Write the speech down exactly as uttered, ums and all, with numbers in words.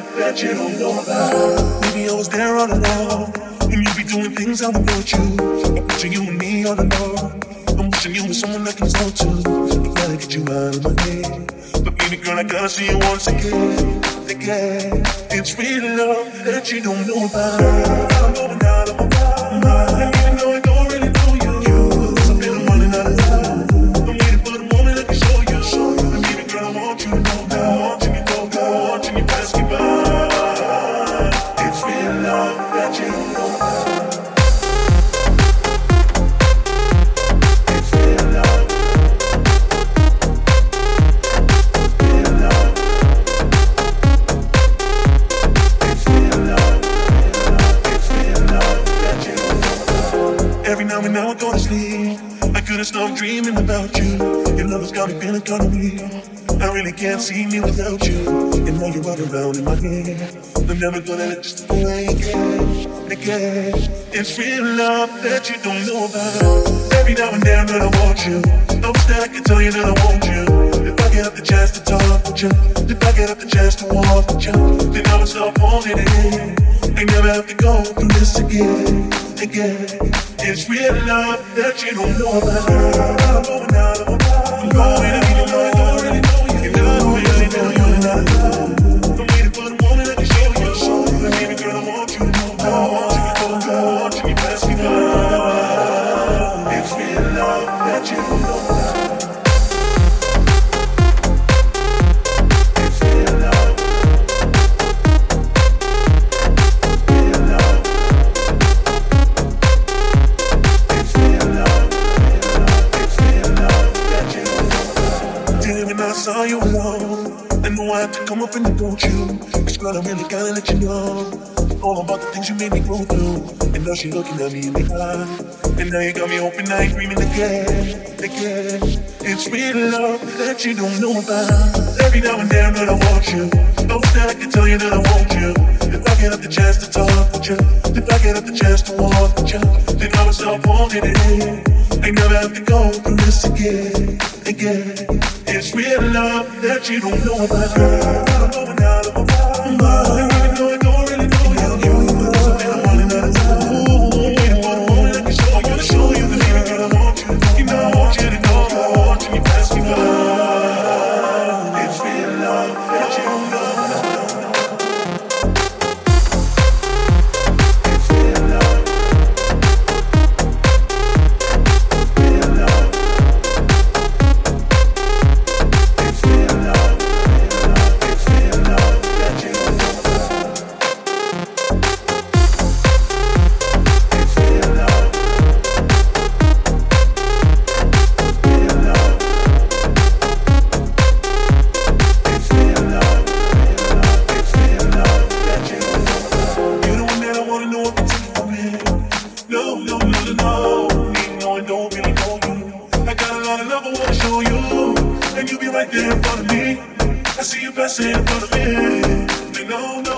that you don't know about. Maybe I was there all along, and you be doing things I would want you. I'm putting you and me all alone. I'm wishing you was someone I can talk to. I gotta get you out of my head. But baby girl, I gotta see you once again. Again, it's real love that you don't know about. I'm going out of my mind, and even though I don't really know you, you, 'cause I've been running out of time. I'm waiting for the moment I can show you. Show you, and baby girl, I want you to know that. I want you to know that. I want you to pass me by. It's real love that you don't know about. Every now and now I go to sleep, I couldn't stop dreaming about you. Your love has got me feeling kind of real. I really can't see me without you. And now you run around in my head. I'm never gonna let you slip away again, again. It's real love that you don't know about. Every now and then that I want you, I wish that I could tell you that I want you. If I get up the chance to talk with you, if I get up the chance to walk with you, then I would stop holding it in. I never have to go through this again, again. It's real love that you don't know about. I'm going out of my mind. I'm going out even though I don't really know you. You know, really know you're not alone. I'm waiting for the moment I can show you. Show you, baby girl, I want you to know. I want you to know. I want you to pass me by. It's real love that you don't know about. Saw you alone, I know I have to come up and approach you. Cause girl, I really gotta let you know all about the things you made me go through. And now she looking at me in the eye, and now you got me open, I ain't dreaming again, again. It's real love that you don't know about. Every now and then that I want you, I wish that I could tell you that I want you. If I get up the chance to talk with you, if I get up the chance to walk with you, then I would stop holding it in. I never have to go through this again, again. It's real love that you don't know about. I'm going out of my mind, and even though I don't really know you, because I've been running out of time. I'm waiting for the moment I can show you, show you the baby girl I want you to know. You know I want you to know, I want you to pass me by. It's real love that you don't know about. Right there in front of me, I see you passing in front of me. They know, no.